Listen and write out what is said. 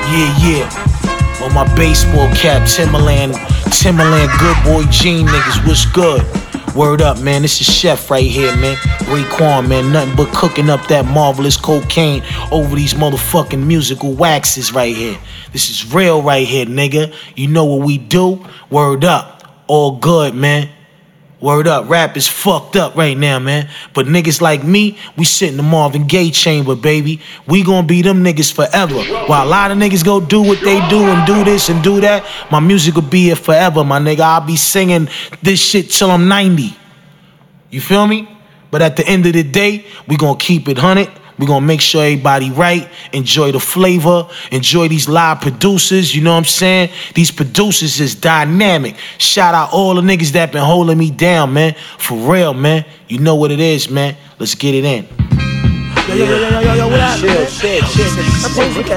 Yeah. On my baseball cap, Timberland, good boy Gene niggas, what's good? Word up, man, this is Chef right here, man. Raekwon, man, nothing but cooking up that marvelous cocaine over these motherfucking musical waxes right here. This is real right here, nigga. You know what we do? Word up. All good, man. Word up, rap is fucked up right now, man. But niggas like me, we sit in the Marvin Gaye chamber, baby. We gonna be them niggas forever. While a lot of niggas go do what they do and do this and do that, my music will be here forever, my nigga. I'll be singing this shit till I'm 90. You feel me? But at the end of the day, we gonna keep it 100. We gonna make sure everybody right, enjoy the flavor, enjoy these live producers, you know what I'm saying? These producers is dynamic. Shout out all the niggas that been holding me down, man. For real, man. You know what it is, man. Let's get it in. Yo, what up? Shit.